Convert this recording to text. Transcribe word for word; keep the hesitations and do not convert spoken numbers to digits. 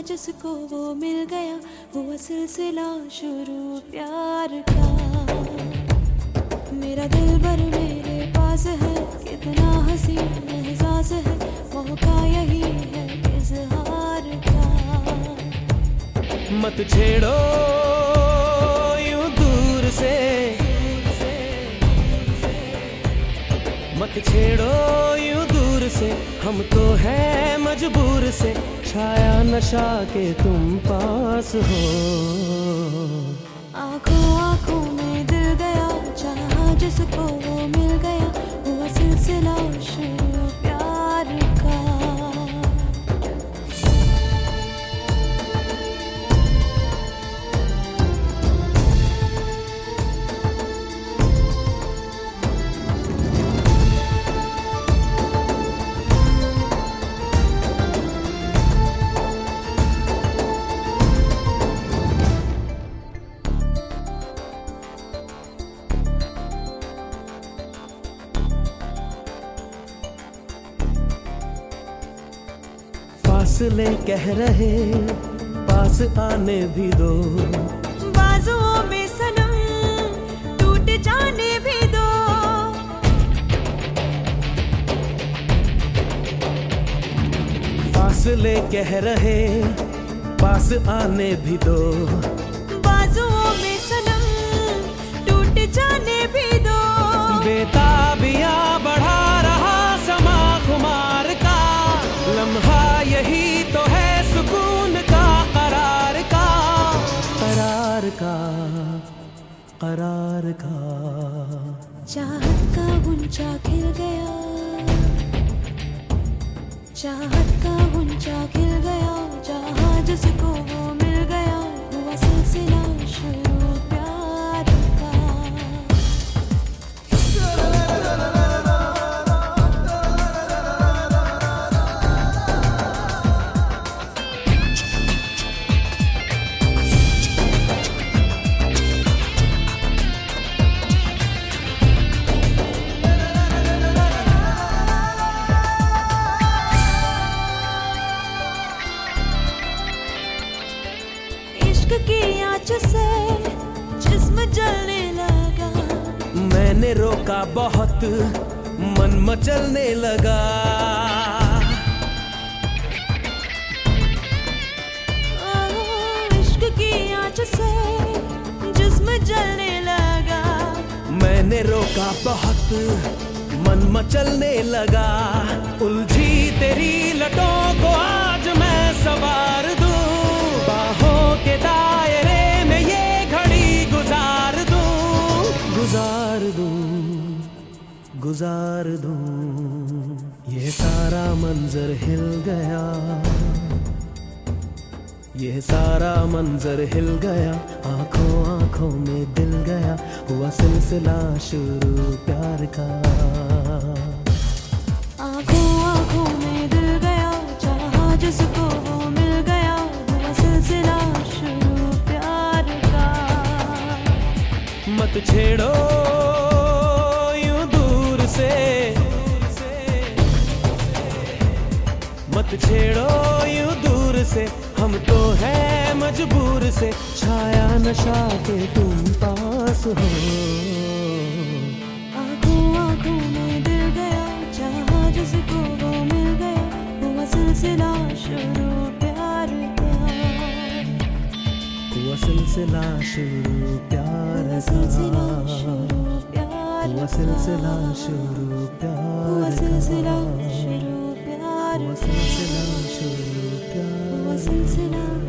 जिसको वो मिल गया, हुआ सिलसिला शुरू प्यार का। मेरा दिलबर मेरे पास है, कितना हंसी एहसास है, मौका यही है इजहार का। मत छेड़ो यूं दूर से, मत छेड़ो यूं दूर से, हम तो हैं मजबूर से, छाया नशा के तुम पास हो। आंखों आंखों में दिल गया, चाहा जिसको वो मिल गया, हुआ सिलसिला शुरू प्यार का। फासले कह रहे पास आने भी दो, बाजुओं में सनम टूट जाने भी दो। फासले कह रहे पास आने भी दो, बाजुओं में सनम टूट जाने भी दो। बेताबियां बढ़ा रहा समा खुमार का, लम्हा यही तो है सुकून का, करार का, करार का, करार का। चाहत का गुंचा खिल गया, चाहत का गुंचा खिल गया, जहाँ जिसको वो मिल गया, हुआ सिलसिला शुरू प्यार का। की आँच से जिस्म जलने लगा, मैंने रोका बहुत मन मचलने लगा। इश्क की आँच से जिस्म जलने लगा, मैंने रोका बहुत मन मचलने लगा। उलझी तेरी लटों को आज मैं सवार दूं, बाहों के दायरे में ये घड़ी गुजार दूं, गुजार दूं, गुजार दूं। ये सारा मंजर हिल गया, ये सारा मंजर हिल गया, आंखों आंखों में दिल गया, हुआ सिलसिला शुरू प्यार का। आंखों आंखों में दिल गया, चाहा जिसको वो मिल गया, हुआ सिलसिला शुरू प्यार का। मत छेड़ो यूं दूर से, मत छेड़ो यूं दूर से, हम तो हैं मजबूर से, छाया नशा के तुम पास हो। आंखों आंखों में दिल गया, चाहा जिसको वो मिल गया, हुआ सिलसिला शुरू प्यार का। हुआ सिलसिला शुरू प्यार का, सिलसिला शुरू प्यार, हुआ सिलसिला शुरू प्यार, हुआ सिलसिला शुरू प्यार, हुआ सिलसिला शुरू प्यार, हुआ सिलसिला